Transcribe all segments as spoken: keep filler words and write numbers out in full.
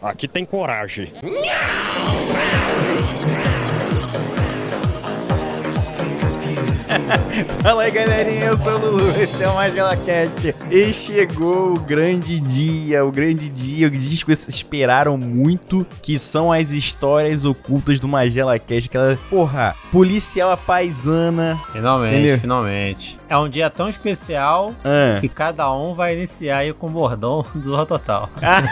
Aqui tem coragem. Fala aí, galerinha, eu sou o Lulu, esse é o MagelaCast. E chegou o grande dia, o grande dia, o dia que vocês esperaram muito, que são as histórias ocultas do MagelaCast. Aquela, porra, policial apaisana. Finalmente, entendeu? finalmente. É um dia tão especial Ah. que cada um vai iniciar aí com o bordão do Zorra Total.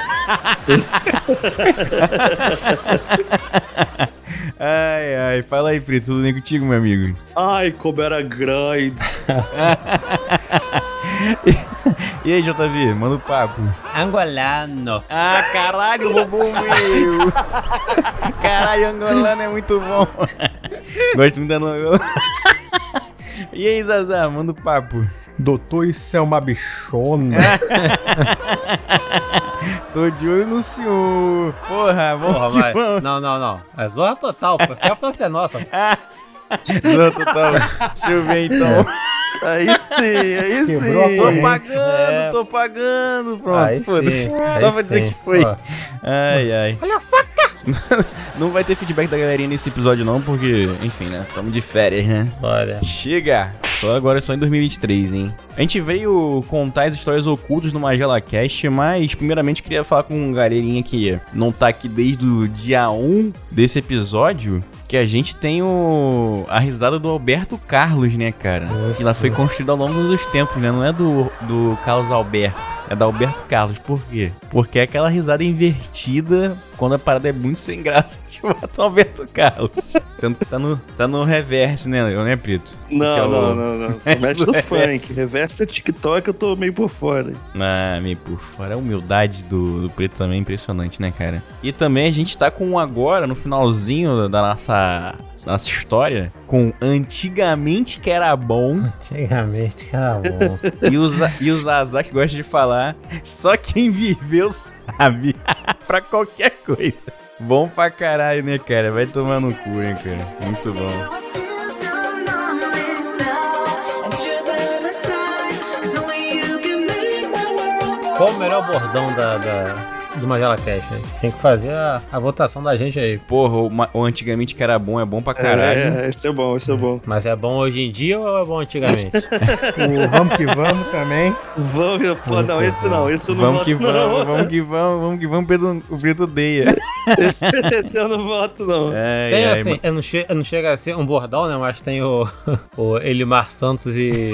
Ai, ai, fala aí, Preto, tudo bem contigo, meu amigo? Ai, como era grande. E aí, J V, manda o papo. Angolano. Ah, caralho, roubou o meu. Caralho, angolano é muito bom. Gosto muito da novela. E aí, Zazá, manda o papo. Doutor, isso é uma bichona. Tô de olho no senhor. Porra, vamos Porra, que vai. vamos. Não, não, não. É Zorra Total, pô. Você é a França é nossa. Zorra Total. Deixa eu ver, então. Aí sim, aí Quebrou sim. a Tô corrente. pagando, É. tô pagando. Pronto, Aí foda-se. sim, Só aí pra dizer sim. que foi. Ó. Ai, ai. Olha a faca! Não vai ter feedback da galerinha nesse episódio, não, porque, enfim, né? Tamo de férias, né? Olha. Chega! Só agora, só em dois mil e vinte e três, hein? A gente veio contar as histórias ocultas no MagelaCast, mas primeiramente queria falar com uma galerinha que não tá aqui desde o dia um desse episódio, que a gente tem o a risada do Alberto Carlos, né, cara? Nossa, que ela foi construída ao longo dos tempos, né? Não é do, do Carlos Alberto, é da Alberto Carlos. Por quê? Porque é aquela risada invertida quando a parada é muito sem graça, que bota o Alberto Carlos. Tanto que tá no, tá no reverse, né, né, Preto? Não, Que é o- não, não, não. Só mete do Reverse. funk. Reverse é TikTok, eu tô meio por fora. Ah, meio por fora. A humildade do, do Preto também é impressionante, né, cara? E também a gente tá com um agora, no finalzinho da nossa, nossa história, com Antigamente Que Era Bom. Antigamente que era bom. E o, Za- e o Zazá que gosta de falar, só quem viveu sabe. Pra qualquer coisa. Bom pra caralho, né, cara? Vai tomar no cu, hein, cara? Muito bom. Qual o melhor bordão da, da, do MagelaCast? Né? Tem que fazer a, a votação da gente aí. Porra, o, ma- o Antigamente Que Era Bom é bom pra caralho. É, esse é bom, esse é bom. Mas é bom hoje em dia ou é bom antigamente? O Vamos Que Vamos também. Vamos ver, pô, não, esse não, esse eu não Vamos voto, que vamos, não. vamos que vamos, vamos que vamos, Pedro, o Preto odeia. Esse, esse eu não voto, não. Ai, Tem ai, assim, ma- eu não, che eu não chega a ser um bordão, né? Mas tem o, o Elimar Santos e,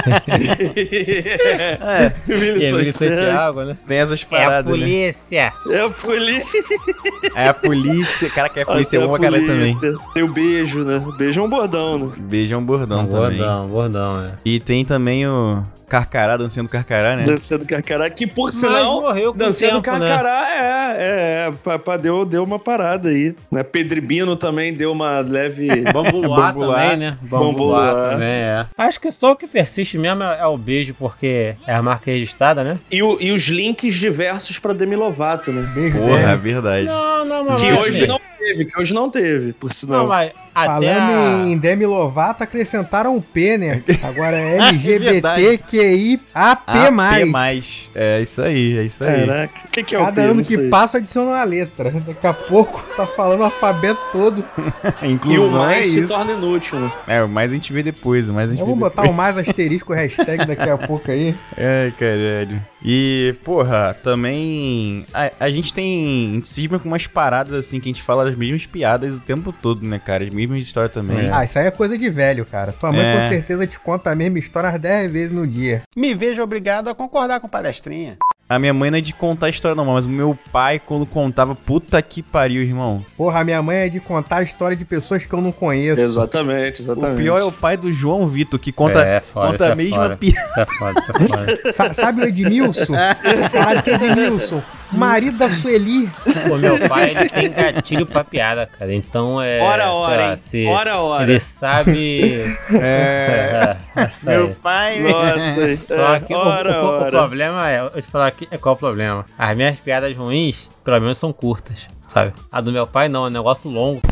É, e Emílio Santiago, né? tem essas É a paradas, né? polícia! É a polícia. É a polícia. Cara, que a polícia é Tem a boa pra caralho também. polícia. Tem o beijo, né? O beijo é um bordão, né? Beijo é um bordão também. Bordão, bordão, né? E tem também o Carcará, dançando Carcará, né? Dançando Carcará, que por Mas sinal, morreu com o Dançando tempo, né? Carcará é, é, é, pá, pá, deu, deu uma parada aí, né? Pedribino também deu uma leve... Bambu Luar Bambu Luar. também, né? Bambu Bambu Luar Luar. também, é. Acho que só o que persiste mesmo é, é o beijo, porque é a marca registrada, né? e, o- e os links diversos pra Demi Lovato, né? Beijo Porra, é dele. verdade. Não, não, mas Que mas hoje assim, não teve, que hoje não teve, por Não, sinal. mas até Falando a... em Demi Lovato, acrescentaram o P, né? Agora é É L G B T verdade. Q I A P A P mais. mais. É isso aí, é isso aí. Caraca, o que, que é o Cada P? ano Não que sei. passa adiciona uma letra. Daqui a pouco tá falando o alfabeto todo. E o Inclusão é mais se isso. torna inútil, né? É, o mais a gente vê depois, o mais a gente Eu vê vou botar depois. o mais asterisco hashtag daqui a pouco aí. Ai, caralho. E, porra, também a, a gente tem cisma com umas paradas assim que a gente fala as mesmas piadas o tempo todo, né, cara? As mesmas histórias também. Ah, isso aí é coisa de velho, cara. Tua mãe É. com certeza te conta a mesma história umas dez vezes no dia. Me vejo obrigado a concordar com palestrinha. A minha mãe não é de contar a história não, mas o meu pai, quando contava, puta que pariu, irmão. Porra, a minha mãe é de contar a história de pessoas que eu não conheço. Exatamente, exatamente. O pior é o pai do João Vitor, que conta, É, foda, conta isso a é mesma foda. piada. Isso é foda, isso é foda. Sa- sabe o Edmilson? Caralho, que Edmilson? Marido da Sueli. O meu pai, ele tem gatilho pra piada, cara. Então é... Hora, sei hora, lá, hein? se Hora, hora. Ele sabe... É, isso aí. meu pai... Nossa, Só que o- hora, o, o, hora. problema é, eu te falar aqui, é qual o problema? As minhas piadas ruins, pelo menos são curtas, sabe? A do meu pai não, é um negócio longo.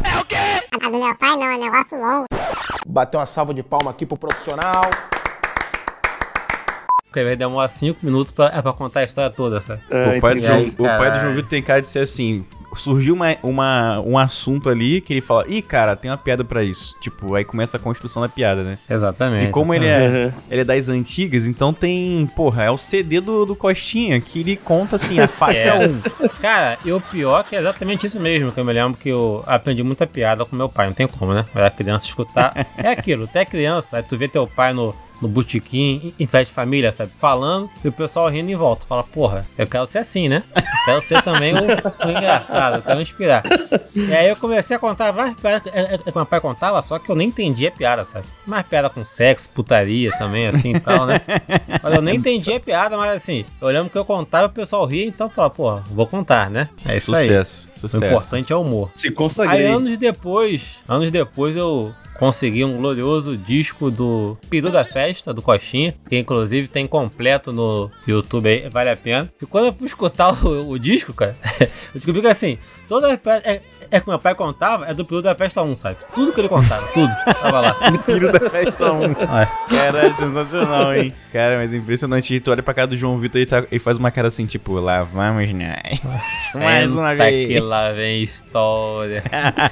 A do meu pai não, é um negócio longo. Bateu uma salva de palma aqui pro profissional. porque às vezes demora cinco minutos pra, é pra contar a história toda, sabe? Ah, o, pai do entendi. João, Aí, o pai do caralho. João Vitor tem cara de ser assim. Surgiu uma, uma, um assunto ali que ele fala, ih, cara, tem uma piada pra isso. Tipo, aí começa a construção da piada, né? Exatamente. E como ele exatamente. é, Uhum. ele é das antigas, então tem, porra, é o C D do, do Costinha, que ele conta assim, a faixa É. um. Cara, e o pior que é exatamente isso mesmo, que eu me lembro que eu aprendi muita piada com meu pai, não tem como, né? Eu era criança escutar. É aquilo, tu é criança, aí tu vê teu pai no, no botequim, em festa de família, sabe? Falando, e o pessoal rindo em volta. Fala, porra, eu quero ser assim, né? Eu quero ser também o, o engraçado, eu quero me inspirar. E aí eu comecei a contar várias piadas que é, é, que meu pai contava, só que eu nem entendia a piada, sabe? Mais piada com sexo, putaria também, assim e tal, né? Mas eu nem entendia a piada, mas assim, eu lembro que eu contava e o pessoal ria, então eu falava, porra, vou contar, né? É isso aí. Sucesso, O sucesso. importante é o humor. Se Aí consagrei. anos depois, anos depois eu consegui um glorioso disco do Peru da Festa, do Coxinha, que inclusive tem completo no YouTube aí, vale a pena. E quando eu fui escutar o, o disco, cara, eu descobri que assim, toda a, é, é que meu pai contava, é do Peru da Festa um, sabe? Tudo que ele contava, tudo, tava lá. Piro da festa um. Ah, Caralho, sensacional, hein? Cara, mas impressionante. E tu olha pra cara do João Vitor e tá, ele faz uma cara assim, tipo, lá vamos nós. Mais uma senta vez. que lá vem história.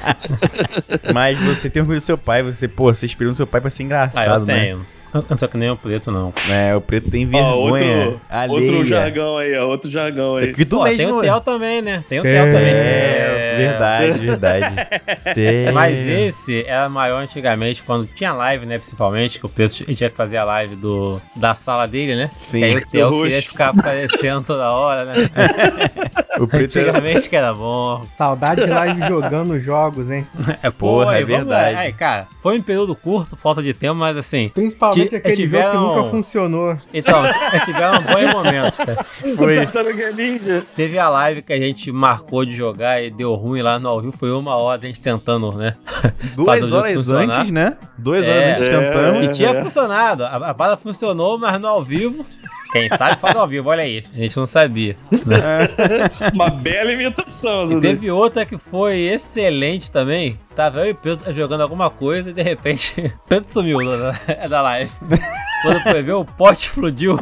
Mas você tem orgulho do seu pai, você, pô, você inspirou no seu pai pra ser Ah, engraçado, eu né? tenho. Eu não sou que nem o preto, não. É, o preto tem Ó, vergonha. outro, alheia. outro jargão aí, ó. Outro jargão aí. É que tu Pô, tem mesmo... o Theo também, né? Tem o É, Theo também. É, verdade, verdade. Tem. Mas esse era maior antigamente, quando tinha live, né? Principalmente, que o Pedro tinha que fazer a live do, da sala dele, né? Sim. Que aí o Theo Roxo. queria ficar aparecendo toda hora, né? O preto era... Antigamente que era bom. Saudade de live jogando jogos, hein? É, Porra, é aí vamos lá. verdade. Aí, cara, foi um período curto, falta de tempo, mas assim. Principalmente Ti- aquele tiveram- jogo que nunca funcionou. Então, tiveram bons momentos, cara. Foi. Tartaruga Ninja. Teve a live que a gente marcou de jogar e deu ruim lá no ao vivo. Foi uma hora a gente tentando, né? fazer o Duas jogo horas funcionar. antes, né? Duas É. horas antes É. tentando. E tinha funcionado. A, a parada funcionou, mas no ao vivo. Quem sabe faz ao vivo, olha aí. A gente não sabia. Uma bela imitação. E Zudu. teve outra que foi excelente também. Tava eu e o Pedro jogando alguma coisa e de repente o Pedro sumiu da, da live. Quando foi ver, o pote explodiu.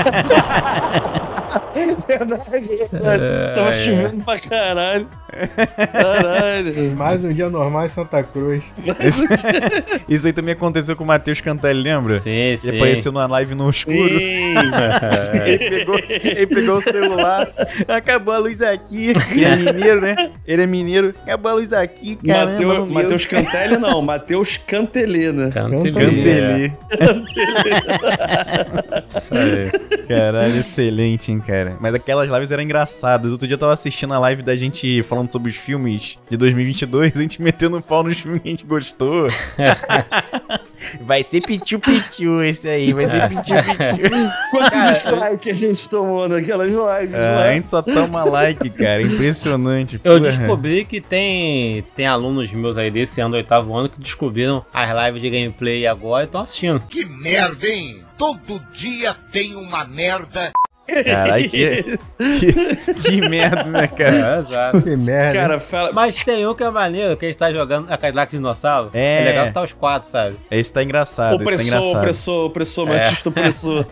Verdade, verdade. Tava é. chovendo pra caralho. Caralho. Mais um dia normal em Santa Cruz. Isso, isso aí também aconteceu com o Matheus Cantelli, lembra? Sim, Ele sim. apareceu numa live no escuro. Sim. Ele, pegou, ele pegou o celular, acabou a luz aqui. Ele é mineiro, né? Ele é mineiro, acabou a luz aqui, caramba, Mateus, não deu. Mateus Cantelli não, Mateus Cantelena. Cantelli. Aí. Caralho, excelente, hein, cara. Mas aquelas lives eram engraçadas. Outro dia eu tava assistindo a live da gente falando sobre os filmes de dois mil e vinte e dois, a gente metendo um pau nos filmes que a gente gostou. Vai ser pitiu-pitiu esse aí, vai ser pitiu-pitiu. Quantos strikes a gente tomou naquelas lives Ah, lá? a gente só toma like, cara. Impressionante. Eu porra. descobri que tem, tem alunos meus aí desse ano, do oitavo ano, que descobriram as lives de gameplay agora e estão assistindo. Que merda, hein? Todo dia tem uma merda. Caralho, que, que, que merda, né, cara? É, exato. Que merda. hein? Cara, fala. Mas tem um que é maneiro, que a gente tá jogando a Cadillac Dinossauro. É. É legal que tá os quatro, sabe? Esse tá engraçado, esse tá Opressor, engraçado. opressor, opressor, É. machista opressor.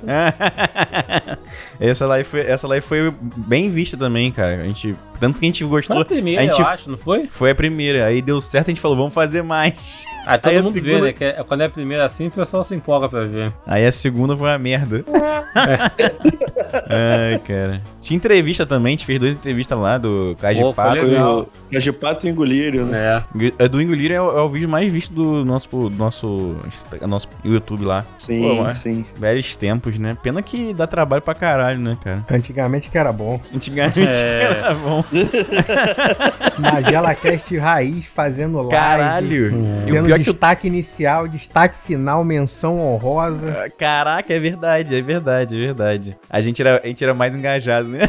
essa, live foi, essa live foi bem vista também, cara. A gente, tanto que a gente gostou. Foi a primeira, a gente, eu acho, não foi? Foi a primeira, aí deu certo, a gente falou, vamos fazer mais. Aí todo Aí a mundo vê, segunda- né? Que é- quando é a primeira assim, o pessoal se empolga pra ver. Aí a segunda foi uma merda. Ai, cara. Tinha entrevista também, a gente fez duas entrevistas lá do Cais Pô, de foi Pato. legal. Foi o de pato e engolírio, né? É. A do Engolir é, o- é o vídeo mais visto do nosso, do nosso, do nosso YouTube lá. Sim, Pô, mas- sim. Velhos tempos, né? Pena que dá trabalho pra caralho, né, cara? Antigamente que era bom. Antigamente É. era bom. MagelaCast raiz fazendo live. Caralho. E o Tendo pior que eu... destaque inicial, destaque final, menção honrosa. Caraca, é verdade, é verdade, é verdade. A gente era, a gente era mais engajado, né?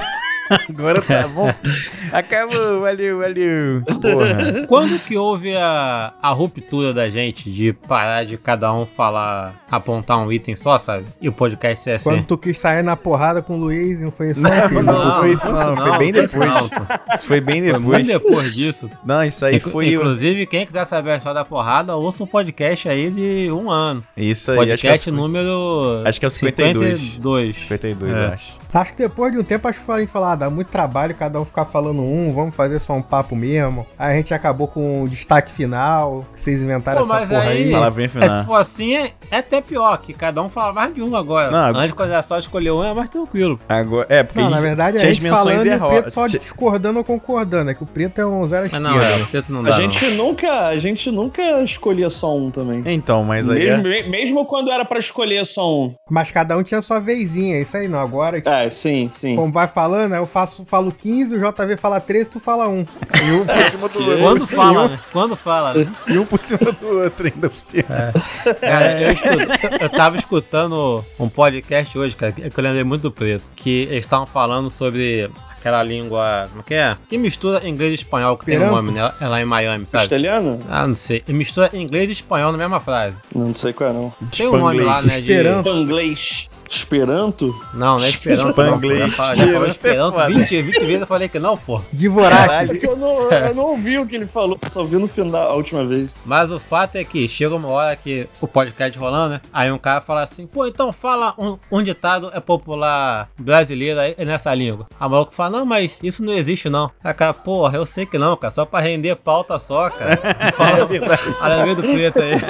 Agora tá bom. Acabou, valeu, valeu. Porra. Quando que houve a, a ruptura da gente de parar de cada um falar, apontar um item só, sabe? E o podcast ser assim? Quando tu quis sair na porrada com o Luiz, não foi isso? Não, filho? não, não foi isso não, foi bem foi isso depois. não, pô. Isso foi bem Foi depois. muito depois disso. Não, isso aí Inclu- foi... Inclusive, quem quiser saber a história da porrada, ouça um podcast aí de um ano. Isso aí, acho que é Podcast o número... acho que é o cinquenta e dois. cinquenta e dois. cinquenta e dois, É. eu acho. Acho que depois de um tempo, acho que a gente falou, ah, dá muito trabalho cada um ficar falando um, vamos fazer só um papo mesmo. Aí a gente acabou com o destaque final, que vocês inventaram Pô, essa mas porra aí. aí, Palavrinha é, final. se for assim, é, é até pior, que cada um fala mais de um agora. Não, Antes, quando era só escolher um, é mais tranquilo. Agora, é, porque Não, a na gente verdade a tinha as gente menções falando e o erro- Preto só tinha- discordando ou concordando, é que o Preto é um zero à Mas esquerda. não, é, o preto não dá, A não. gente, nunca, a gente nunca escolhia só um também. Então, mas aí... Mesmo, é- me- mesmo quando era pra escolher só um. Mas cada um tinha sua vezinha, isso aí não. Agora, É, sim, sim. como vai falando, aí eu faço, falo quinze, o J V fala treze, tu fala um. E um por cima do outro. Quando fala, né? Quando fala, né? E um por cima do outro ainda por cima. Cara, eu, escuto- eu tava escutando um podcast hoje, cara, que eu lembrei muito do Preto, que eles estavam falando sobre aquela língua, como que é? Que mistura inglês e espanhol, que tem um Esperanto? nome, né? É lá em Miami, sabe? Castelhano? Ah, não sei. E mistura inglês e espanhol na mesma frase. Não sei qual é, não. Tem um nome lá, né? De... Esperanto. Panglês. Esperanto? Não, não é Esperanto, não. pô. Já, fala- já falou Esperanto é Esperanto vinte, vinte vezes, eu falei que não, pô. Divorak. Eu não, eu não ouvi o que ele falou, só vi no final, a última vez. Mas o fato é que chega uma hora que o podcast rolando, né? Aí um cara fala assim, pô, então fala um, um ditado é popular brasileiro aí nessa língua. A maluco fala, não, mas isso não existe não. A cara, porra, eu sei que não, cara, só pra render pauta só, cara. Fala, olha meio do preto aí.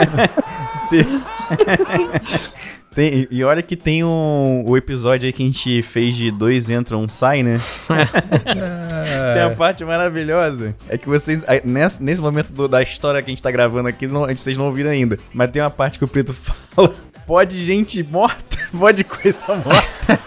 Tem, e olha que tem um, o episódio aí que a gente fez de dois entra, um sai, né? Tem a parte maravilhosa. É que vocês, aí, nesse, nesse momento do- da história que a gente tá gravando aqui, não, vocês não ouviram ainda. Mas tem uma parte que o Preto fala: pode gente morta, pode coisa morta.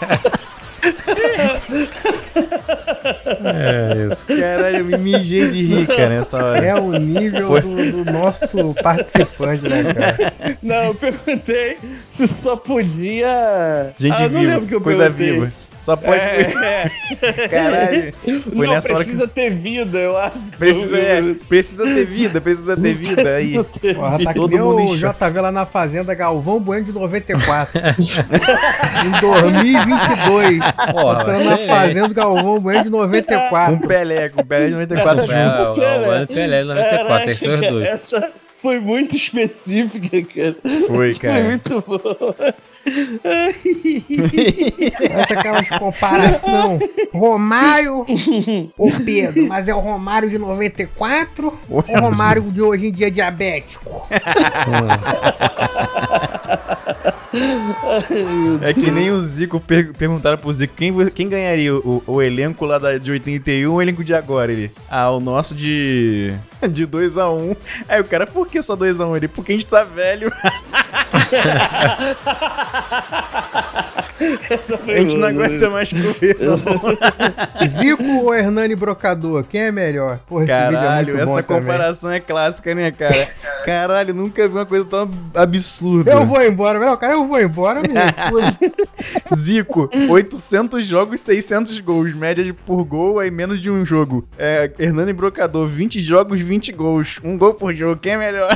É isso. Caralho, eu me mijei de rir, cara, nessa hora. É o nível Foi. do, do nosso participante, né, cara? Não, eu perguntei se só podia... Gente Ah, eu não viva, lembro que eu coisa perguntei. viva. Só pode. É, é. Caralho. Foi Não nessa hora que. precisa ter vida, eu acho. Precisa, é, precisa ter vida, precisa ter vida. Aí. Porra, tá que todo nem mundo o em choque. J V lá na Fazenda Galvão Bueno de noventa e quatro. Em dois mil e vinte e dois. Porra, Entrando na sei. Fazenda Galvão Bueno de noventa e Com quatro. Pelé, com Pelé de noventa e quatro junto. É, o Pelé, Pelé noventa e quatro, tem que ser os Caraca, dois. essa foi muito específica, cara. Foi, Foi cara. muito boa. Essa é aquelas comparação. Romário ou Pedro, mas é o Romário de noventa e quatro ou o Romário de hoje em dia diabético? É que nem o Zico per perguntaram pro Zico quem, vo- quem ganharia o, o elenco lá da, de oitenta e um ou o elenco de agora. Ele, ah, o nosso de de dois a um. Aí o cara, por que só dois a um? Ele, porque a gente tá velho. A gente não aguenta mais correr, não. Zico ou Hernani Brocador? Quem é melhor? Porra, esse vídeo é Caralho, muito bom essa também. comparação é clássica, né, cara? Caralho, nunca vi uma coisa tão absurda. Eu vou embora, não, cara, eu vou embora mesmo. Zico, oitocentos jogos, seiscentos gols. Média de por gol, aí menos de um jogo. É, Hernani Brocador, vinte jogos, vinte gols. Um gol por jogo, quem é melhor?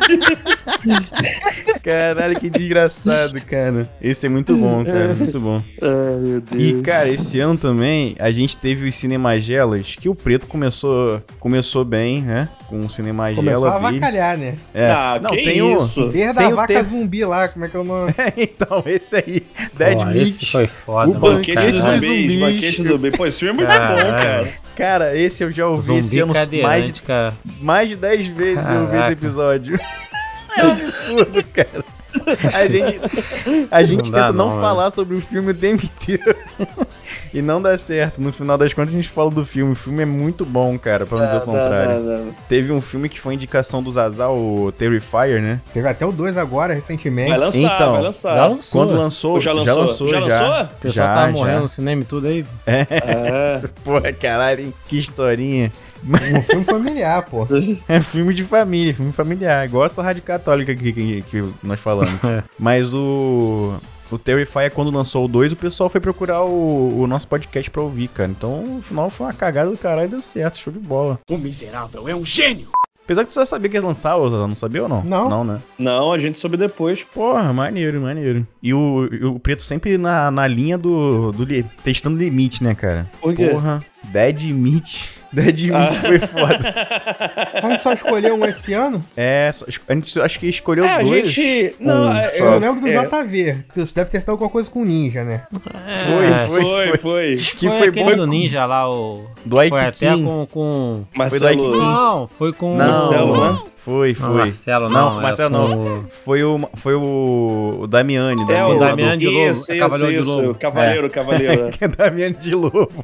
Caralho, que desgraçado, cara. Esse é muito bom, cara, muito bom. Ai, meu Deus. E, cara, esse ano também a gente teve os Cinemagelas, que o Preto começou, começou bem, né? Com o Cinemagela. Começou a vi. avacalhar, né? É. Ah, não, que tem isso? o... Desde Tem a o vaca ter- zumbi lá, como é que eu não... Então, esse aí, Dead Pô, Meat. esse foi foda, o mano. banquete Banquete dos do zumbis. zumbis, banquete do bem. Pô, esse filme é muito Caralho. bom, cara. Cara, esse eu já ouvi esse Zumbi ano mais, cadeirante, cara. mais de dez vezes eu ouvi esse Caraca. episódio. É um absurdo, cara. A gente, a gente Não dá tenta não, não, falar sobre o filme o tempo inteiro. E não dá certo. No final das contas, a gente fala do filme. O filme é muito bom, cara, pra não dizer o contrário. Não, não, não. Teve um filme que foi indicação do Zazal, o Terrifier, né? Teve até o dois agora, recentemente. Vai lançar, Então, vai lançar. Já lançou. Quando lançou, Já lançou? já lançou, Já já. lançou? O pessoal Já, tava já. morrendo no cinema e tudo aí. É. Porra, caralho, que historinha. Um filme familiar, pô. É filme de família, filme familiar. Igual essa rádio católica aqui que, que nós falamos. É. Mas o... O Terrifier, quando lançou o dois, o pessoal foi procurar o, o nosso podcast pra ouvir, cara. Então, no final foi uma cagada do caralho e deu certo, show de bola. O miserável é um gênio! Apesar que tu já sabia que ia lançar, ou não sabia ou não? Não. Não, né? Não, a gente soube depois. Porra, maneiro, maneiro. E o, e o Preto sempre na, na linha do, do li- testando limite, né, cara? Por quê? Porra, Dead Meat. Dead Meat foi foda. A gente só escolheu um esse ano? É, só- a gente acho que escolheu É, a dois. gente. Não, Um é, só. Eu lembro do é, J V, que você deve ter sido alguma coisa com ninja, né? Foi, foi, Foi, foi. foi. Que foi foi aquele bom. do Ninja lá, o... Do Foi Aikikin. até com... com... Marcelo. Aikikin. Não, foi com... Não, Marcelo, né? Foi, Não, foi. Marcelo não, Não, é Marcelo com não. Foi o, foi o, o Damiani. É, o O lá do- Damiani de Lobo, Isso, é isso, Cavaleiro de isso. Lobo. Cavaleiro, cavaleiro. Que é Damiani de Lobo.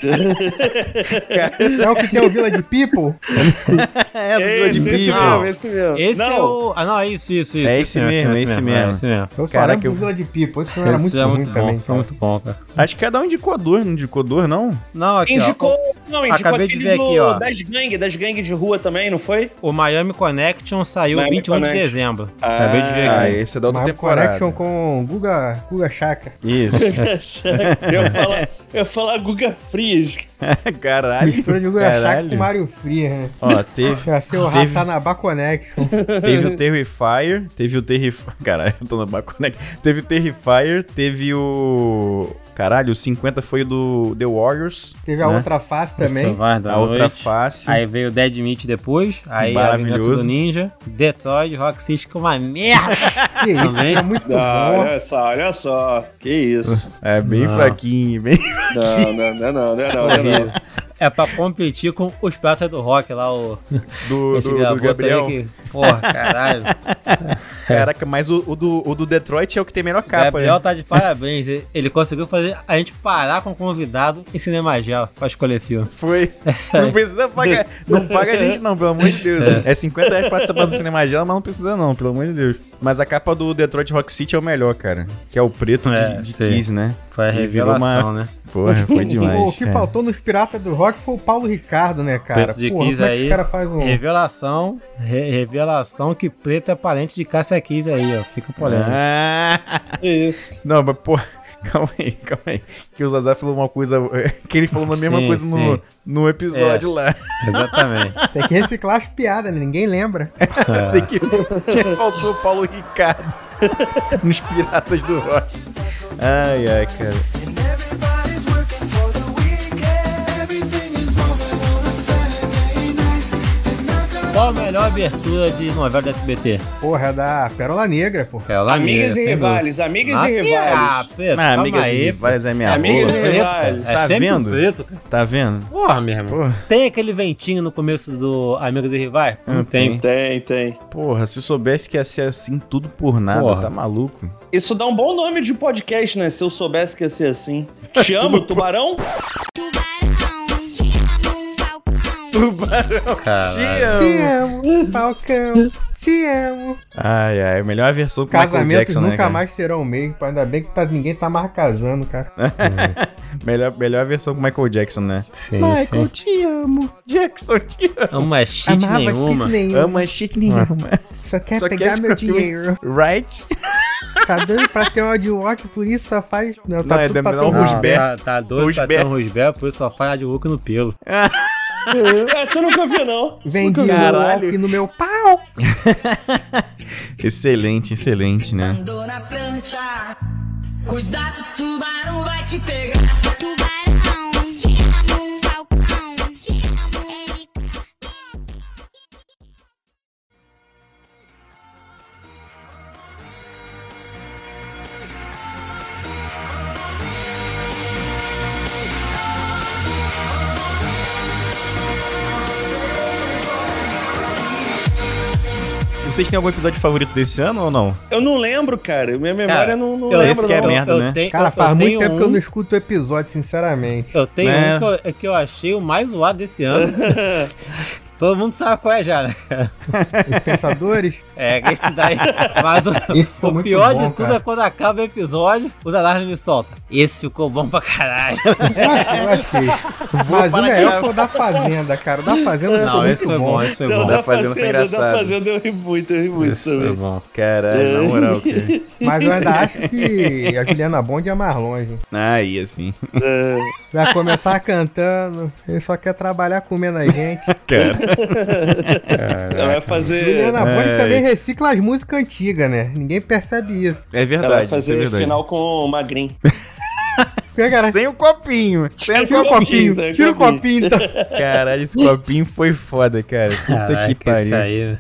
É o que tem o Village People? É, do Vila de Esse, esse Pipo. mesmo, esse mesmo. Esse Não, é o... Ah, não, é isso, isso, isso. É esse mesmo, é esse mesmo. É esse mesmo. Eu só Caraca, lembro eu- do Village People, esse filme era Esse muito é ruim muito também, bom, foi cara. muito bom, cara. Acho que cada um indicou dor, não indicou dor, não? Não, aqui, Indicou, ó. não, indicou Acabei de aquele ver do, aqui, ó. das gangues, das gangues de rua também, não foi? O Miami Connection saiu Miami vinte e um de Connection. dezembro. Acabei de ver Ah, aqui. esse é da outra My temporada. Connection com Guga, Guga Chaka. Isso. eu, ia falar, eu ia falar Guga Frias. Caralho. Mistura de Guga Chaka Caralho. com Mario Free, né? Ó, teve, Ia ser o Teve- Ratanabá Connection. teve o Terrifier, teve o Terrifier. Caralho, eu tô no Baconec. Teve o Terrifier, teve o. Caralho, o cinquenta foi o do The Warriors. Teve a né? outra face também. Survival da A outra Noite. face. Aí veio o Dead Meat depois. Aí a Maravilhoso. Vingança do Ninja. Detroit, Rock City, que é uma merda. Que isso, Também. é muito Ah, bom. olha só, olha só. Que isso. É bem Não. fraquinho, bem. Não, não, não, não, não, não, não, não. É pra competir com os praças do rock lá, o. Do, esse do, do garoto Gabriel. aí que- Porra, caralho. Caraca, mas o, o do, o do Detroit é o que tem melhor capa. Gabriel né? tá de parabéns. Ele- Ele conseguiu fazer a gente parar com o convidado em Cinemagel pra escolher filme. Foi. Essa Não precisa pagar. Não paga a gente, não, pelo amor de Deus. É, cinquenta reais pra participar do Cinemagela, mas não precisa, não, pelo amor de Deus. Mas a capa do Detroit Rock City é o melhor, cara. Que é o preto de, É, de sei. Kiss, né? foi a E virou revelação, uma- né? Porra, foi demais. O que cara. faltou nos Piratas do Rock foi o Paulo Ricardo, né, cara? Preto de Porra, Kiss como é que aí. os caras fazem um... Revelação. re- revelação que preto é parente de Cássia Kiss aí, ó. Fica polêmico. Ah, Isso. não, mas porra. Calma aí, calma aí. Que o Zazá falou uma coisa. Que ele falou a mesma Sim, coisa no, sim. no episódio lá. Exatamente. Tem que reciclar as piadas, né? Ninguém lembra. Tem que. Tinha, faltou o Paulo Ricardo nos Piratas do Rock. Ai, ai, cara. Qual a melhor abertura de novela da S B T? Porra, é da Pérola Negra, pô. Ela Amigas e rivais, amigas e Ah, rivais. preto, Ah, calma amigas aí, e rivais é minha Amigas porra. e preto, cara. rivais. É Tá sempre vendo? preto, cara. Tá vendo? Porra, meu irmão. Porra. Tem aquele ventinho no começo do Amigos e Rivais? Não Não tem. Tem, tem. Porra, se eu soubesse que ia ser assim, tudo por nada, Porra. tá maluco? Isso dá um bom nome de podcast, né? Se eu soubesse que ia ser assim. Te amo, tubarão? Tubarão. Caralho. Te amo, Falcão. Te amo. Ai, ai, melhor versão com o Michael Casamentos Jackson, nunca né, cara? mais serão o meio. Ainda bem que tá, ninguém tá mais casando, cara. melhor, melhor versão com o Michael Jackson, né? Sim, Michael, te amo. Jackson, te amo. Uma shit Amava nenhuma. shit nenhum. Ama shit nenhuma. Só quer Só pegar quer meu escolher- dinheiro. Right? Tá doido pra ter um audiowalk, por isso só faz... Não, tá Não, é tudo pra dar ter um um Rusbé. Rusbé. Tá, tá doido pra Rusbé. ter um Rusbé, por isso só faz de Hulk no pelo. Essa eu nunca vi, não. Vendi o Caralho. walk no meu pau. Excelente, excelente, né? Andou na prancha. Cuidado, tubarão vai te pegar. Tubarão, te amo, Falcão, te amo, Erika. Vocês têm algum episódio favorito desse ano ou não? Eu não lembro, cara. Minha memória Cara, não, não eu- lembra, esse que é não. merda, né? tenho- Cara, eu- faz eu muito tenho tempo que eu um- não escuto o episódio, sinceramente. Eu tenho Né? um que eu, que eu achei o mais zoado desse ano. Todo mundo sabe qual é já, né? Os pensadores. É, esse daí. Mas o, Esse ficou o muito pior bom, de tudo cara. é quando acaba o episódio, os alarmes me soltam. Esse ficou bom pra caralho. Eu achei. Mas o para melhor cá. foi o da Fazenda, cara. O da Fazenda ficou Não, muito esse foi bom. bom, esse foi Não, bom. da Fazenda foi engraçado. Da Fazenda eu ri muito, eu ri muito Esse foi também. bom. Caralho, na moral, cara. Mas eu ainda acho que a Juliana Bond é mais longe. Aí, assim. É, Vai começar cantando. Ele só quer trabalhar comendo a gente. Cara. ela vai fazer. Juliana Bond É. também recicla as músicas antigas, né? Ninguém percebe isso. É Ela vai verdade, isso é fazer verdade. final com o Magrin. Cara, Sem o copinho. Sem o tira o copinho. copinho. Tira o copinho, então. Caralho, esse copinho foi foda, cara. Puta Caraca, que pariu. isso aí.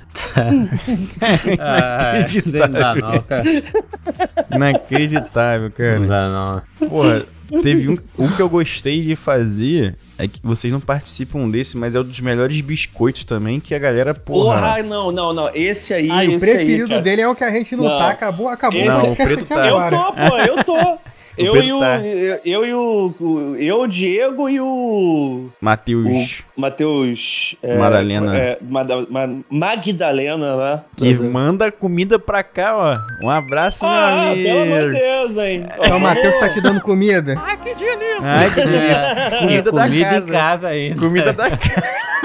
Ah, não dá não, cara. Inacreditável, Não cara. dá não. Porra, teve um, um que eu gostei de fazer. É que vocês não participam desse, mas é um dos melhores biscoitos também, que a galera, porra. Porra, não, não, não. Esse aí. Ah, e o esse preferido aí, cara. dele é o que a gente não, Não. tá. Acabou, acabou. Esse- Você Não, o quer preto ser tá. Eu agora. tô, pô, eu tô. Eu Pedro e o. tá. Eu e o. o- Eu, o Diego e o. Matheus, O Matheus. É, Madalena. É, Mada- Ma- Magdalena lá. que manda comida pra cá, ó. Um abraço, Ah, meu amigo. pelo amor de Deus, hein? Então o Matheus tá te dando comida. Ai, que delícia. E Comida da comida casa. em casa ainda. Comida da casa.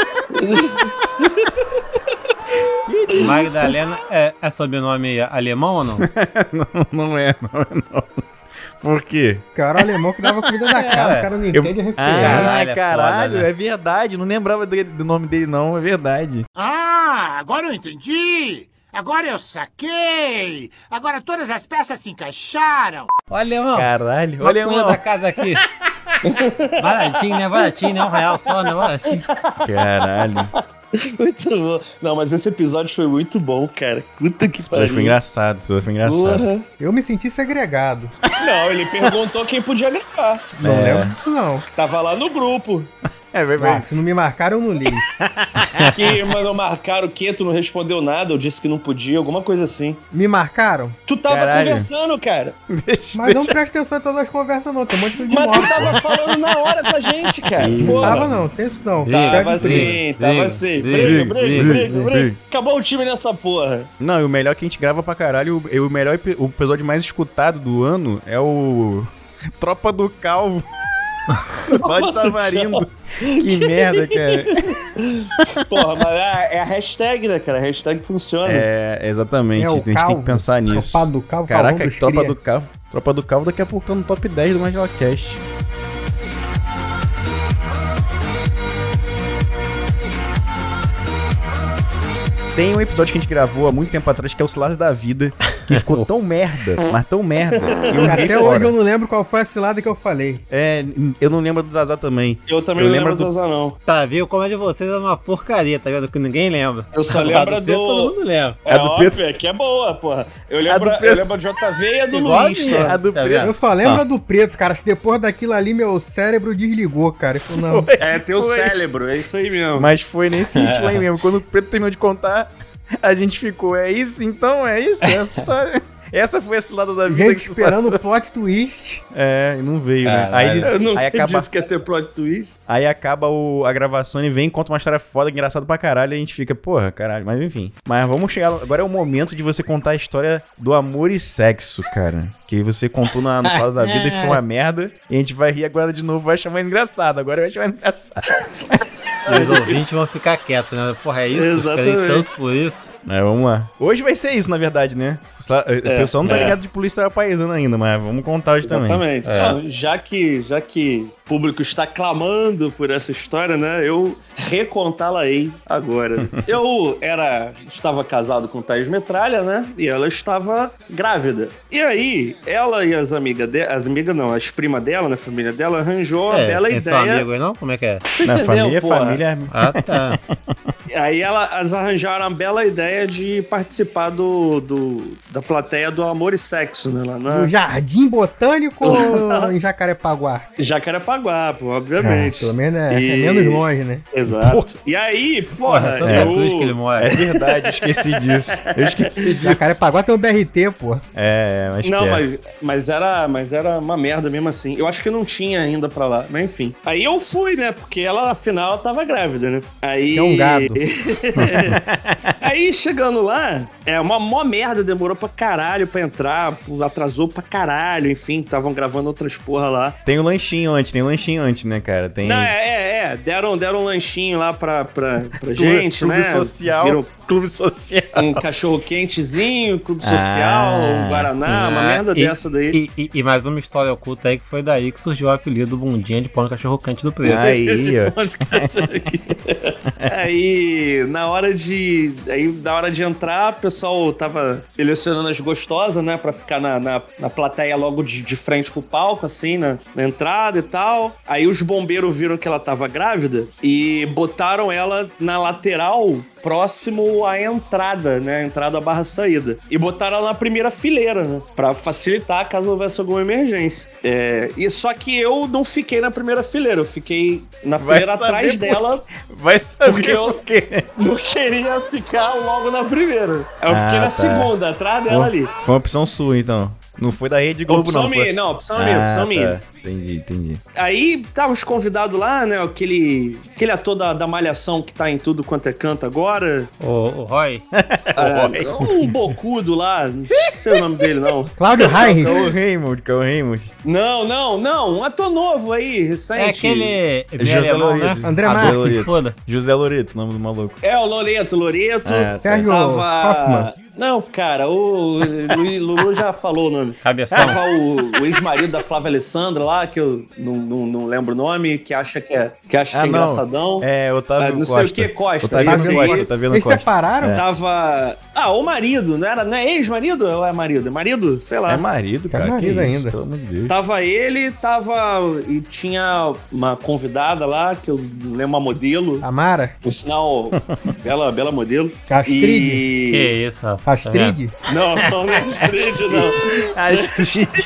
Magdalena é, é sobrenome alemão ou não? Não, não é, não é, não. Por quê? Cara, o alemão que dava comida da casa. Os caras não entendem a referência. Ah, Caralho, é caralho, foda, né? é verdade. Não lembrava dele- do nome dele, não. É verdade. Ah, agora eu entendi. Agora eu saquei. Agora todas as peças se encaixaram. Ô, alemão. Caralho. Olha Olha, a comida mano. da casa aqui. Baratinho, né? Baratinho, né? Um real só, né? Baratinho. Caralho. Muito bom. Não, mas esse episódio foi muito bom, cara. Puta que Esse episódio foi engraçado. Esse episódio foi engraçado. Porra. Eu me senti segregado. Não, ele perguntou quem podia gravar. Não É. lembro disso, não. Tava lá no grupo. É, vai, Ah, vai. se não me marcaram, eu não li. Que, mano, marcaram o quê? Tu não respondeu nada, eu disse que não podia, alguma coisa assim. Me marcaram? Tu tava Caralho. conversando, cara. Deixa, Mas não deixa. presta atenção em todas as conversas, não. Tem um monte de coisa de Mas tu moto. tava falando na hora com a gente, cara. Porra. Tava não, tem isso não. Briga, Pega Tava o primo. sim, tava briga, sim. briga, Briga, briga, briga, briga, briga. briga. Acabou o time nessa porra. Não, e o melhor que a gente grava pra caralho, o, o melhor epi- o episódio mais escutado do ano é o Tropa do Calvo. Pode Tamarindo. Que merda, cara. Porra, mas é é a hashtag, né, cara? A hashtag funciona. É, exatamente. É, a o gente tem que Calvo. pensar nisso. Tropa do Calvo, Caraca, Calvão dos Tropa Cria. do Calvo. Tropa do Calvo daqui a pouco tá no top dez do Magela Cast. Tem um episódio que a gente gravou há muito tempo atrás que é o Ciladas da Vida, que ficou tão merda, mas tão merda, que eu joguei Até hoje fora. eu não lembro qual foi a cilada que eu falei. É, eu não lembro do Zazá também. Eu também Eu não lembro lembro do do- Zazá, não. Tá, viu? Como é de vocês é uma porcaria, tá vendo? Que ninguém lembra. Eu só Agora, lembro Pedro, do- Todo mundo lembra. É A do óbvio, Pedro- é que é boa, porra. Eu A lembro, do eu Pedro- lembro do J V e a do Igual Luiz. a minha. só. A do Tá Pedro- vendo? Eu só lembro Ah. a do preto, cara. Acho que depois daquilo ali meu cérebro desligou, cara. Eu falei, não. É, teu Foi. cérebro, é isso aí mesmo. Mas foi nesse ritmo aí mesmo. Quando o Preto terminou de contar, a gente ficou, é isso então? É isso? É essa história? Essa foi a cilada da vida Gente que tu esperando o passou. plot twist. É, e não veio, né? Aí, Caralho. ele- Eu não aí acaba, disse que ia ter plot twist. aí acaba o- a gravação e vem, conta uma história foda, engraçada pra caralho, e a gente fica, porra, caralho, mas enfim. Mas vamos chegar, agora é o momento de você contar a história do amor e sexo, cara. Que você contou na, no Salada da Vida e foi uma merda, e a gente vai rir agora de novo, vai chamar engraçado, agora vai chamar engraçado. E os ouvintes vão ficar quietos, né? Porra, é isso? Eu Ficarei Exatamente. tanto por isso. Mas vamos lá. Hoje vai ser isso, na verdade, né? O pessoal não tá é. ligado de polícia paisana ainda, mas vamos contar hoje também. Exatamente. É. Ah, já, que, já que o público está clamando por essa história, né? Eu recontá-la-ei agora. Eu era, estava casado com Thaís Metralha, né? E ela estava grávida. E aí, ela e as amigas dela, as amigas não, as primas dela, na família dela, arranjou uma É, bela tem seu ideia. amigo aí não? Como é que é? Tu Na entendeu, família, porra? família. Ah, tá. Aí ela, elas arranjaram a bela ideia de participar do, do, da plateia do Amor e Sexo, né? Lá na No Jardim Botânico ou em Jacarepaguá? Jacarepaguá. Jacarepaguá, pô, É, obviamente. pelo menos é, E- é menos longe, né? Exato. E aí, porra, Porra, Santa eu... Cruz que ele mora. É verdade, eu esqueci disso. Eu esqueci disso. Jacarepaguá tem um B R T, pô. É, mas Não, perto. mas, mas, era, mas era uma merda mesmo assim. Eu acho que não tinha ainda pra lá, mas enfim. Aí eu fui, né? Porque ela, afinal, ela tava grávida, né? Aí... É um gado. Aí, chegando lá, é uma mó merda, demorou pra caralho pra entrar, atrasou pra caralho, enfim, estavam gravando outras porra lá. Tem o lanchinho antes, tem o lanchinho antes, né, cara? Tem Não, é, é, é, deram, deram um lanchinho lá pra, pra, pra gente, clube né? social. Viram Clube social. um cachorro quentezinho, clube Ah, social, um Guaraná, uma É, merda e- dessa daí. E, e- e mais uma história oculta aí que foi daí que surgiu o apelido Bundinha de Pão Cachorro Quente do Preto. Aí, ó. Aí, na hora de. Aí, na hora de entrar, o pessoal tava selecionando as gostosas, né? Pra ficar na, na, na plateia logo de, de frente pro palco, assim, na, na entrada e tal. Aí os bombeiros viram que ela tava grávida e botaram ela na lateral, próximo à entrada, né? A entrada barra saída. E botaram ela na primeira fileira, né? Pra facilitar caso houvesse alguma emergência. É, e só que eu não fiquei na primeira fileira, eu fiquei na Vai fileira saber atrás por dela. Vai saber Porque eu- por quê. Não queria ficar logo na primeira. Aí eu fiquei Ah, na tá. segunda, atrás dela ali. Foi uma opção sua, então. Não foi da Rede Globo, Opção não. minha, Foi... não, opção minha, Ah, opção tá. minha. Entendi, entendi. Aí tava os convidados lá, né? Aquele, aquele ator da, da Malhação que tá em tudo quanto é canto agora. O, o Roy, Ah, um bocudo lá, não sei o nome dele, não. Cláudio É Heinrich. o Raymond, que é o Raymond. Não, não, não. Um ator novo aí, recente. é aquele José alemão, né? Loreto. André Ah, Marques, Loreto, foda. José Loreto, nome do maluco. É o Loreto, Loreto. Ah, tá. Sérgio Tava... Hoffman. Não, cara, o Lu- Lulu já falou o nome. Cabeção. Tava o, o ex-marido da Flávia Alessandra lá, que eu não, não, não lembro o nome, que acha que é, que acha que é engraçadão. É, Otávio Ah, não Costa. sei o que, Costa. Otávio Esse aí. Costa, Otávio Eles Costa. separaram? É. Tava. Ah, o marido, não era? Não é ex-marido ou é marido? É marido? Sei lá. É marido, cara. É marido que isso, ainda. pelo amor de Deus. Tava ele, tava. E tinha uma convidada lá, que eu não lembro, uma modelo. Amara? Por sinal, bela, bela modelo. Astrid? Que E. isso, rapaz. Astrid? Não, não, não é Astrid, não. Astrid.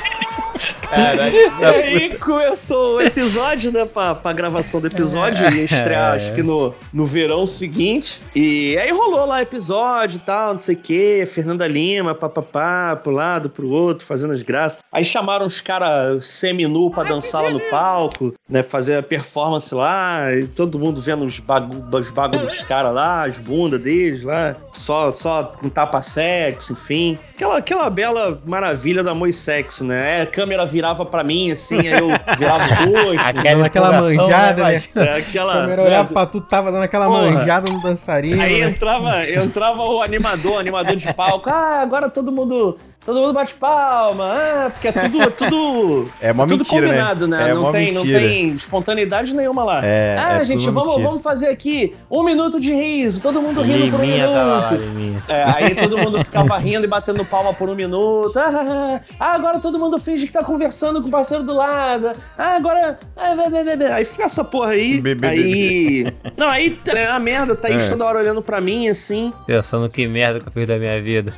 E Caralho. aí começou o episódio, né, pra, pra gravação do episódio, ia estrear acho que no, no verão seguinte, e aí rolou lá episódio e tal, não sei o que, Fernanda Lima, papapá, pro lado, pro outro, fazendo as graças, aí chamaram os caras semi-nu pra dançar lá no palco, né, fazer a performance lá, e todo mundo vendo os bagulhos os bagu dos caras lá, as bundas deles lá, só, só com tapa-sexo, enfim, aquela, aquela bela maravilha do amor e sexo, né, é, a câmera virava pra mim, assim, aí eu virava o rosto. Aquela, Aquela empolgação, manjada, né? mas- É, aquela, A câmera né, olhava pra tu, tava dando aquela Porra. manjada no dançarino. Aí né? entrava, entrava o animador, o animador de palco. Ah, agora todo mundo, todo mundo bate palma. Ah, porque é tudo, é tudo, É uma tudo mentira, né? combinado, né? É não, uma tem, não mentira. tem espontaneidade nenhuma lá. É, ah, é gente, tudo vamos, mentira. vamos fazer aqui um minuto de riso, todo mundo rindo por um Liminha tava lá, minuto. Liminha. É, aí todo mundo ficava rindo e batendo palma por um minuto. Ah, ah, agora todo mundo finge que tá conversando com o parceiro do lado. Ah, agora. ah, blá, blá, blá, blá. Aí fica essa porra aí. Bê, bê, aí. Não, aí é a merda, tá aí É. toda hora olhando pra mim assim. Pensando que merda que eu fiz da minha vida.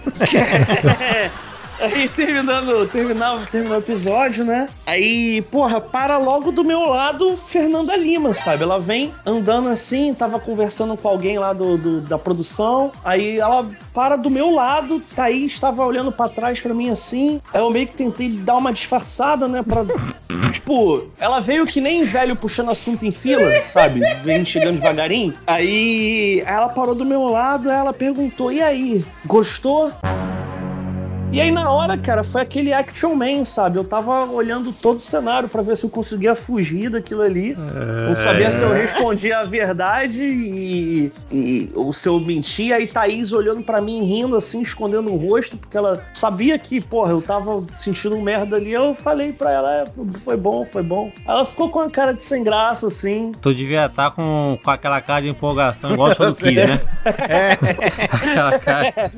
É. Aí terminando, terminava, terminou o episódio, né? Aí, porra, para logo do meu lado Fernanda Lima, sabe? Ela vem andando assim, tava conversando com alguém lá do, do- da produção. Aí ela para do meu lado, Thaís estava olhando pra trás pra mim assim. Aí eu meio que tentei dar uma disfarçada, né? Pra. Tipo, ela veio que nem velho puxando assunto em fila, sabe? Vem chegando devagarinho. Aí ela parou do meu lado, aí ela perguntou: e aí, gostou? E aí na hora, cara, foi aquele action man, sabe? Eu tava olhando todo o cenário pra ver se eu conseguia fugir daquilo ali. Não sabia se eu respondia a verdade e, e ou se eu mentia. Aí Thaís olhando pra mim, rindo assim, escondendo o rosto, porque ela sabia que, porra, eu tava sentindo um merda ali. Eu falei pra ela, é, foi bom, foi bom. Ela ficou com a cara de sem graça, assim. Tu devia estar com, com aquela cara de empolgação igual o show do Kiss, né? É. Aquela cara.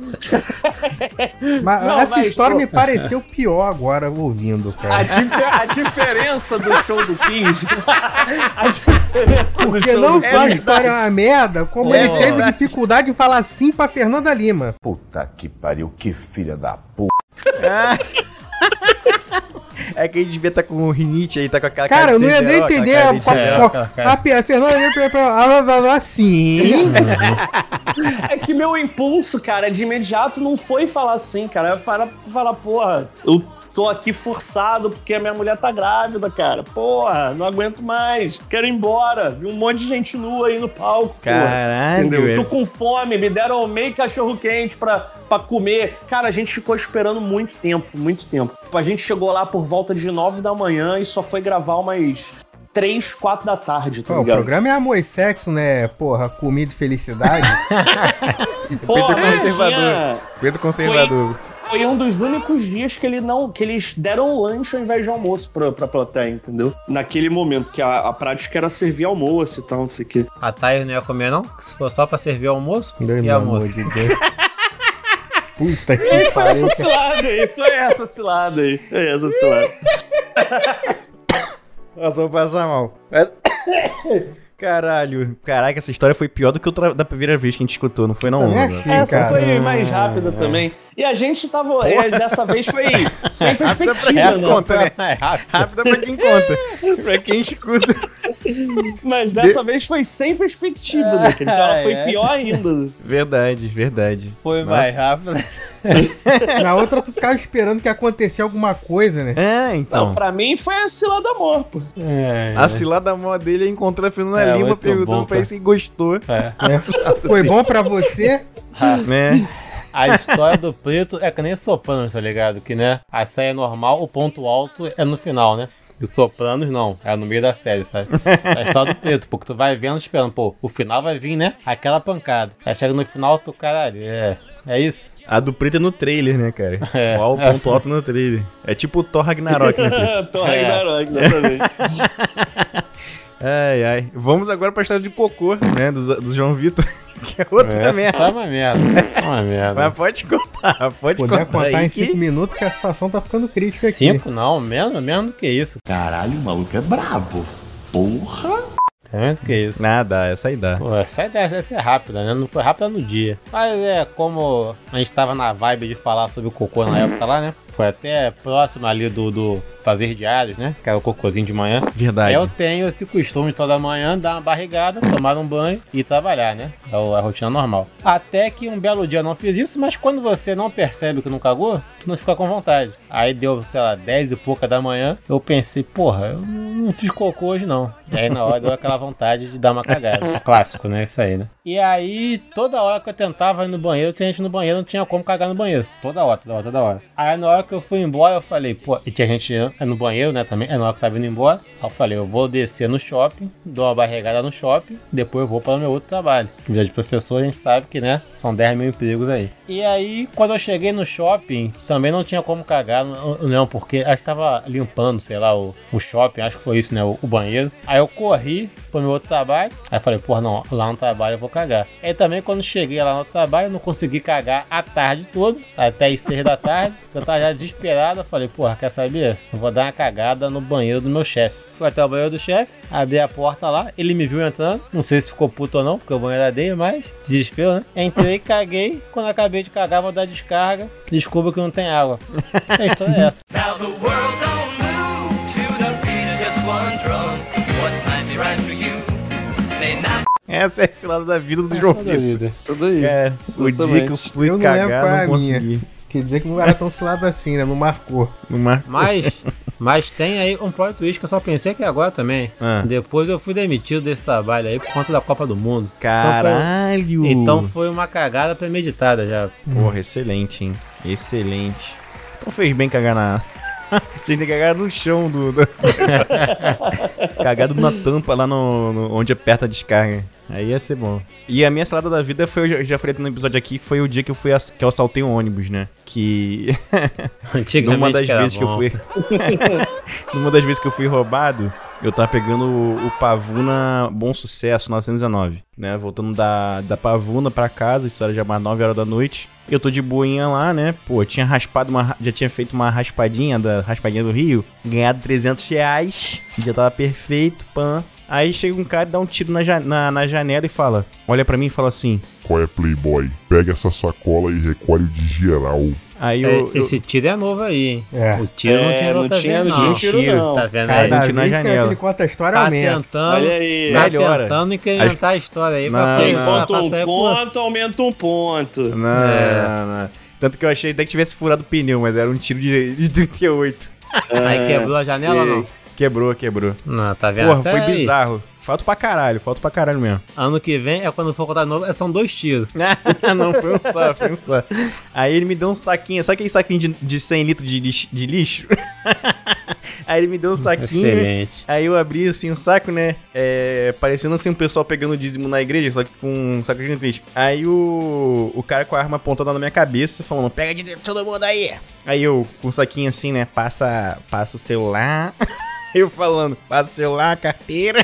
Mas Não, essa mas, história pô. me pareceu pior agora ouvindo, A, cara. dife- a diferença do show do Kiss. A diferença do Porque show não do só a Kiss. história é uma merda, como É ele teve verdade. dificuldade de falar sim pra Fernanda Lima. Puta que pariu, que filha da puta. É que a gente devia estar com o rinite aí, tá com aquela Cara, cara eu de não ia nem Cerveró, entender aquela a, cara de Cerveró. a, a, a, a Fernanda nem pra assim. É que meu impulso, cara, de imediato não foi falar assim, cara. É para falar, porra, eu tô aqui forçado porque a minha mulher tá grávida, cara. Porra, não aguento mais. Quero ir embora. Vi um monte de gente nua aí no palco. Caralho, porra, entendeu? é. Tô com fome, me deram meio cachorro quente pra, pra comer. Cara, a gente ficou esperando muito tempo, muito tempo. A gente chegou lá por volta de nove da manhã e só foi gravar umas três, quatro da tarde, tá Pô, o ligado? programa é amor e sexo, né? Porra, comida e felicidade. Porra, Pedro conservador. tinha- Pedro conservador. Foi um dos únicos dias que, ele não, que eles deram lanche ao invés de almoço pra, pra plateia, entendeu? Naquele momento, que a, a prática era servir almoço e tal, não sei o quê. A Thay não ia comer, não? Que se for só pra servir almoço, Meu e amor almoço? de Deus. Puta que Foi pariu. essa cilada aí, foi essa cilada aí, foi essa cilada. Nossa, vou passar mal. Caralho. Caraca, essa história foi pior do que outra, da primeira vez que a gente escutou, não foi não? Também mano? achei, Essa cara. foi mais rápida também. E a gente tava, é, dessa vez foi sem perspectiva, Essa né? conta, né? É rápido. Rápida pra quem conta. Pra quem escuta. Mas dessa vez foi sem perspectiva, né? Que então ela foi É. pior ainda. Verdade, verdade. Foi Nossa. mais rápido. Na outra, tu ficava esperando que acontecesse alguma coisa, né? É, Não, então. pra mim foi a cilada amor, pô. É, A cilada mó dele é encontrar a Fernanda É, Lima muito perguntando bom, pra cara. ele se gostou. é. É. Foi bom pra você? Né? A história do preto é que nem Sopranos, tá ligado? Que, né, a série é normal, o ponto alto é no final, né? E Sopranos não, é no meio da série, sabe? É a história do preto, porque tu vai vendo, esperando, pô, o final vai vir, né? Aquela pancada. Aí chega no final, tu, caralho, é... É isso? A do preto é no trailer, né, cara? É. O alto, ponto alto no trailer. É tipo o Thor Ragnarok, né, preto? Tô É. Ragnarok, exatamente. Ai, ai. Vamos agora pra história de cocô, né? Do, do João Vitor. Que é outra Essa merda. história é uma merda. É uma merda. Mas pode contar, pode Puder contar contar aí em que... cinco minutos, porque a situação tá ficando crítica aqui. Cinco? Não, menos, menos do que isso. Caralho, o maluco é brabo. Porra! É menos do que isso. Nada, essa aí dá. Pô, essa ideia essa é rápida, né? Não foi rápida no dia. Mas é como a gente tava na vibe de falar sobre o cocô na época lá, né? Foi até próximo ali do, do fazer diários, né? Que era o cocôzinho de manhã. Verdade. Eu tenho esse costume toda manhã, dar uma barrigada, tomar um banho e trabalhar, né? É o- a rotina normal. Até que um belo dia eu não fiz isso, mas quando você não percebe que não cagou, tu não fica com vontade. Aí deu, sei lá, dez e pouca da manhã, eu pensei, porra, eu não fiz cocô hoje não. E aí na hora deu aquela vontade de dar uma cagada. Clássico, né? Isso aí, né? E aí, toda hora que eu tentava ir no banheiro, tinha gente no banheiro, não tinha como cagar no banheiro. Toda hora, toda hora, toda hora. Aí na hora que eu fui embora, eu falei, pô, e tinha gente no banheiro, né, também, é na hora que tava indo embora. Só falei, eu vou descer no shopping, dou uma barrigada no shopping, depois eu vou para o meu outro trabalho. Vida de professor, a gente sabe que, né, são dez mil empregos aí. E aí, quando eu cheguei no shopping, também não tinha como cagar, não, não porque acho que tava limpando, sei lá, o, o shopping, acho que foi isso, né, o, o banheiro. Aí eu corri pro meu outro trabalho, aí falei, porra, não, lá no trabalho eu vou cagar. Aí também, quando cheguei lá no trabalho, eu não consegui cagar a tarde toda, até as seis da tarde, eu tava já desesperado, eu falei, porra, quer saber? Eu vou dar uma cagada no banheiro do meu chefe. Fui até o banheiro do chefe, abri a porta lá, ele me viu entrando, não sei se ficou puto ou não, porque o banheiro era dele, mas desespero, né? Entrei, caguei, quando acabei de cagar, vou dar descarga, descubro que não tem água. A história é essa. Now the world don't move to the beat of just one drum. What might be right for you may not. Essa é esse lado da vida do João Toda Vitor. vida. Tudo aí. É, o dia que eu fui Eu não lembro cagar, qual é não a consegui. Quer dizer que não era tão cilado assim, né? Não marcou. Não mar- Mas, mas tem aí um plot twist que eu só pensei que agora também. Ah. Depois eu fui demitido desse trabalho aí por conta da Copa do Mundo. Caralho! Então foi uma cagada premeditada já. Porra, excelente, hein? Excelente. Então fez bem cagar na... Tinha que cagar no chão do... do... Cagado na tampa lá no, no- onde aperta a descarga. Aí ia ser bom. E a minha salada da vida foi, eu já falei no episódio aqui, que foi o dia que eu fui ass- que eu assaltei um ônibus, né? Que... Antigamente Numa das que era vezes que eu bom. fui... Numa das vezes que eu fui roubado, eu tava pegando o, o Pavuna Bom Sucesso novecentos e dezenove, né? Voltando da, da Pavuna pra casa, isso era já mais nove horas da noite. Eu tô de boinha lá, né? Pô, eu tinha raspado uma... Já tinha feito uma raspadinha da raspadinha do Rio, ganhado trezentos reais, já tava perfeito, pã. Aí chega um cara e dá um tiro na, ja- na, na janela e fala, olha pra mim e fala assim, Qual é, Playboy? Pega essa sacola e recolhe de geral. aí É, eu... eu esse tiro é novo aí, hein? É. O tiro não É, tinha não outra tinha- vez, não não. tinha tiro, não. Tá vendo Cara, aí? não Cada tinha na vez que janela. ele conta a história, Tá aumenta. tentando, Olha aí. tá Melhora. tentando incrementar a história aí Não, pra não. pra Enquanto passar um aí por... ponto, aumenta um ponto. Não, É. não, não. Tanto que eu achei até que tivesse furado o pneu, mas era um tiro de, de trinta e oito. Aí quebrou a janela ou não? Quebrou, quebrou. Não, tá vendo? Porra, Sério foi aí? bizarro. Falta pra caralho, falta pra caralho mesmo. Ano que vem é quando for contar de novo, é- são dois tiros. Não, foi um só, foi um só. Aí ele me deu um saquinho, sabe aquele saquinho de, de cem litros de, lixo- de lixo? Aí ele me deu um saquinho. Excelente. Aí eu abri assim o saco, né? É, parecendo assim um pessoal pegando dízimo na igreja, só que com um saco de lixo. Aí o, o cara com a arma apontada na minha cabeça, falando, pega de dentro todo mundo aí. Aí eu, com o saquinho assim, né? Passa, passa o celular. Eu falando, passa o celular, carteira.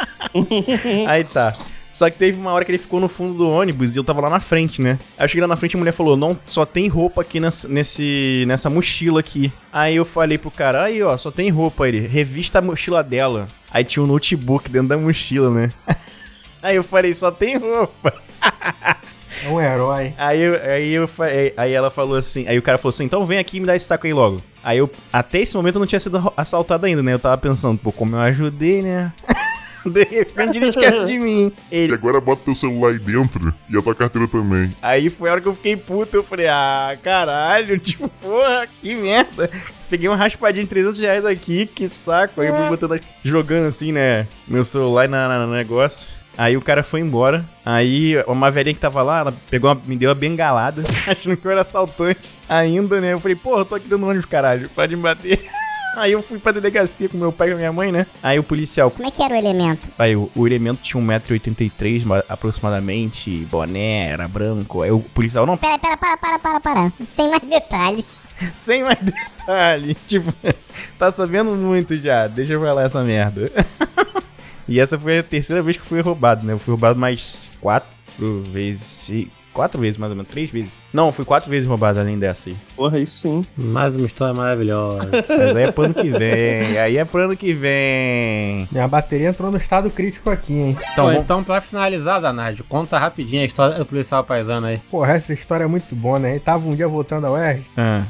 Aí tá. Só que teve uma hora que ele ficou no fundo do ônibus e eu tava lá na frente, né? Aí eu cheguei lá na frente e a mulher falou, não, só tem roupa aqui nessa, nesse, nessa mochila aqui. Aí eu falei pro cara, aí ó, só tem roupa. Aí ele, revista a mochila dela. Aí tinha um notebook dentro da mochila, né? Aí eu falei, só tem roupa. É um herói. Aí, eu, aí, eu, fa- aí- aí ela falou assim, aí o cara falou assim, então vem aqui e me dá esse saco aí logo. Aí eu, até esse momento eu não tinha sido arro- assaltado ainda, né? Eu tava pensando, pô, como eu ajudei, né? De repente ele esquece de mim. E Ele, agora bota teu celular aí dentro e a tua carteira também. aí foi a hora que eu fiquei puto, eu falei, ah, caralho, tipo, porra, que merda. Peguei uma raspadinha de trezentos reais aqui, que saco. Aí eu fui botando, jogando assim, né, meu celular na, na- no negócio. Aí o cara foi embora. Aí uma velhinha que tava lá, ela pegou uma- me deu uma bengalada, achando que eu era assaltante ainda, né? Eu falei, porra, eu tô aqui dando ônibus, caralho, pode me bater. Aí eu fui pra delegacia com meu pai e com minha mãe, né? Aí o policial, Como é que era o elemento? aí o, o elemento tinha um metro e oitenta e três aproximadamente, boné, era branco. Aí o policial, não, Pera, pera, para, para, para, para. Sem mais detalhes. sem mais detalhe. Tipo, tá sabendo muito já, deixa eu falar essa merda. E essa foi a terceira vez que eu fui roubado, né? Eu fui roubado mais quatro vezes. Quatro vezes, mais ou menos. Três vezes. Não, fui quatro vezes roubado além dessa aí. Porra, aí sim. Mais uma história maravilhosa. Mas aí é pro ano que vem. Aí é pro ano que vem. Minha bateria entrou no estado crítico aqui, hein? Então, Então, vamos- então pra finalizar, Zanardi, conta rapidinho a história do policial paisano aí. Porra, essa história é muito boa, né? Ele tava um dia voltando ao U R. Ah.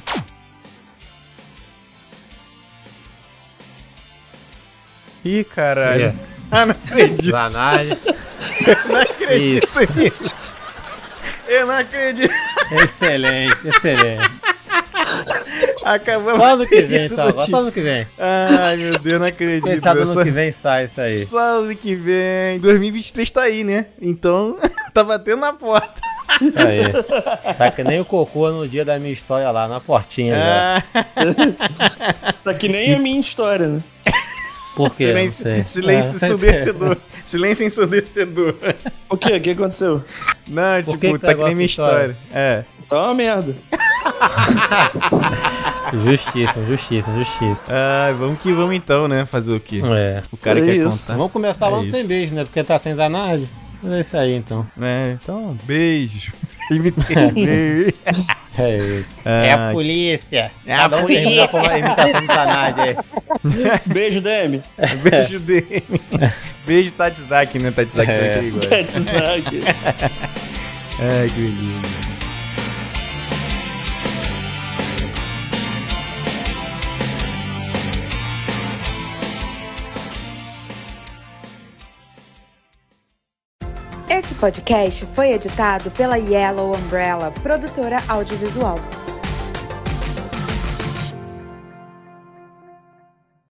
Ih, caralho. É. Ah, não acredito. Zanardi. Não acredito Isso. nisso. Eu não acredito. Excelente, excelente. Acabamos Só ano de que ter vem, tudo tá? Agora aqui. Só ano que vem. Ai, meu Deus, não acredito. Quem sabe Eu ano só- que vem sai isso aí. Só ano que vem. dois mil e vinte e três tá aí, né? Então, tá batendo na porta. Aí. Tá que nem o cocô no dia da minha história lá, na portinha já. Ah, Tá que nem a minha história, né? Por quê? silêncio Não sei. silêncio É, sei- ensurdecedor. Silêncio ensurdecedor. O quê? O que aconteceu? Não, Por tipo, que que tu tá que nem gosta minha de história? história. É. Tá uma merda. Justiça, justiça, justiça. Ah, vamos que vamos então, né? Fazer o quê? É. O cara É quer isso. contar. Vamos começar o É ano sem isso. beijo, né? Porque tá sem Zanardi. Mas é isso aí, então. É, então, beijo. Imitei. beijo. É isso. Ah, é a polícia. É a Cada um termina polícia. com a imitação do Zanardi aí. Beijo, D M. Beijo dele. Beijo, Tatzaki, né? Tatzaki É. tá aqui agora. Tatsaki. Ai, que lindo. Esse podcast foi editado pela Yellow Umbrella, produtora audiovisual.